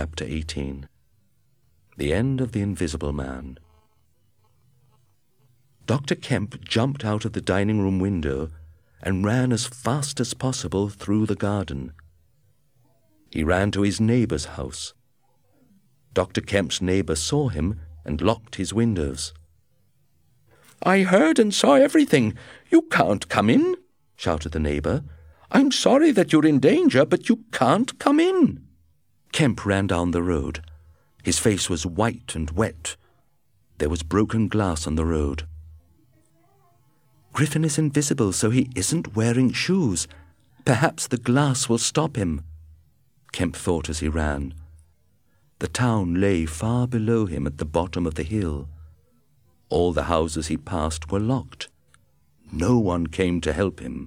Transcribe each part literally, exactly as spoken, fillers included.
Chapter eighteen. The End of the Invisible Man. Doctor Kemp jumped out of the dining room window and ran as fast as possible through the garden. He ran to his neighbour's house. Doctor Kemp's neighbour saw him and locked his windows. "I heard and saw everything. You can't come in," shouted the neighbour. "I'm sorry that you're in danger, but you can't come in." Kemp ran down the road. His face was white and wet. There was broken glass on the road. Griffin is invisible, so he isn't wearing shoes. Perhaps the glass will stop him, Kemp thought as he ran. The town lay far below him at the bottom of the hill. All the houses he passed were locked. No one came to help him.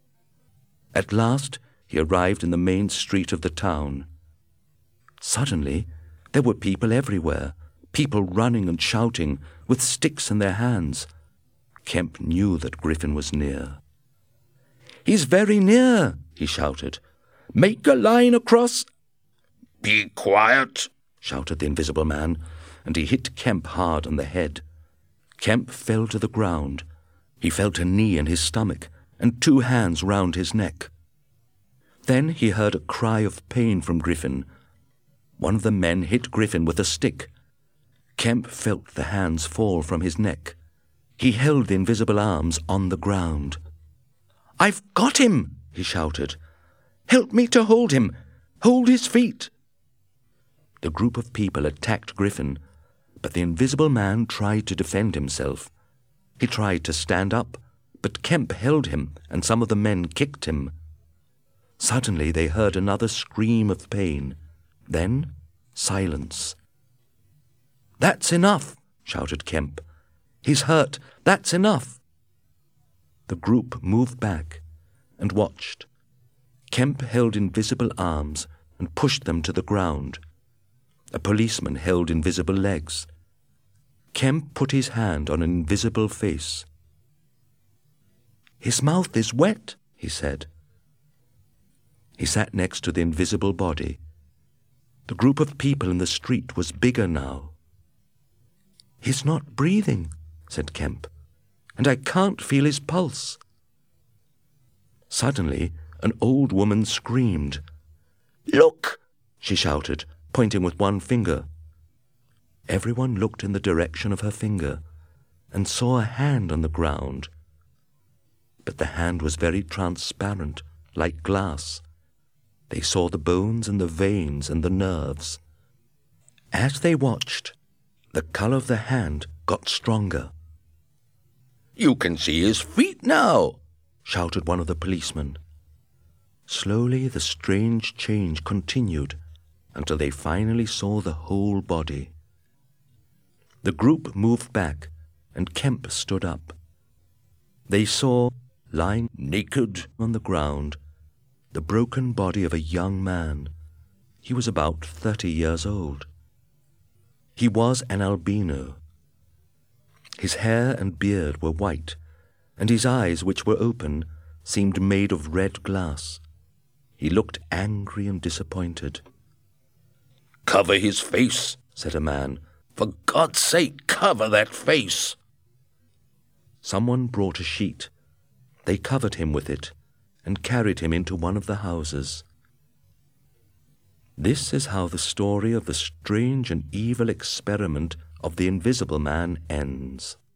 At last he arrived in the main street of the town. Suddenly there were people everywhere, people running and shouting, with sticks in their hands. Kemp knew that Griffin was near. "He's very near," he shouted. "Make a line across—" "Be quiet," shouted the Invisible Man, and he hit Kemp hard on the head. Kemp fell to the ground. He felt a knee in his stomach and two hands round his neck. Then he heard a cry of pain from Griffin. One of the men hit Griffin with a stick. Kemp felt the hands fall from his neck. He held the invisible arms on the ground. "I've got him," he shouted. "Help me to hold him. Hold his feet." The group of people attacked Griffin, but the Invisible Man tried to defend himself. He tried to stand up, but Kemp held him, and some of the men kicked him. Suddenly they heard another scream of pain. Then silence. "That's enough," shouted Kemp. "He's hurt. That's enough." The group moved back and watched. Kemp held invisible arms and pushed them to the ground. A policeman held invisible legs. Kemp put his hand on an invisible face. "His mouth is wet," he said. He sat next to the invisible body. The group of people in the street was bigger now. "He's not breathing," said Kemp, "and I can't feel his pulse." Suddenly, an old woman screamed. "Look!" she shouted, pointing with one finger. Everyone looked in the direction of her finger and saw a hand on the ground. But the hand was very transparent, like glass. They saw the bones and the veins and the nerves. As they watched, the color of the hand got stronger. "You can see his feet now," shouted one of the policemen. Slowly the strange change continued until they finally saw the whole body. The group moved back, and Kemp stood up. They saw, lying naked on the ground, the broken body of a young man. He was about thirty years old. He was an albino. His hair and beard were white, and his eyes, which were open, seemed made of red glass. He looked angry and disappointed. "Cover his face," said a man. "For God's sake, cover that face." Someone brought a sheet. They covered him with it and carried him into one of the houses. This is how the story of the strange and evil experiment of the Invisible Man ends.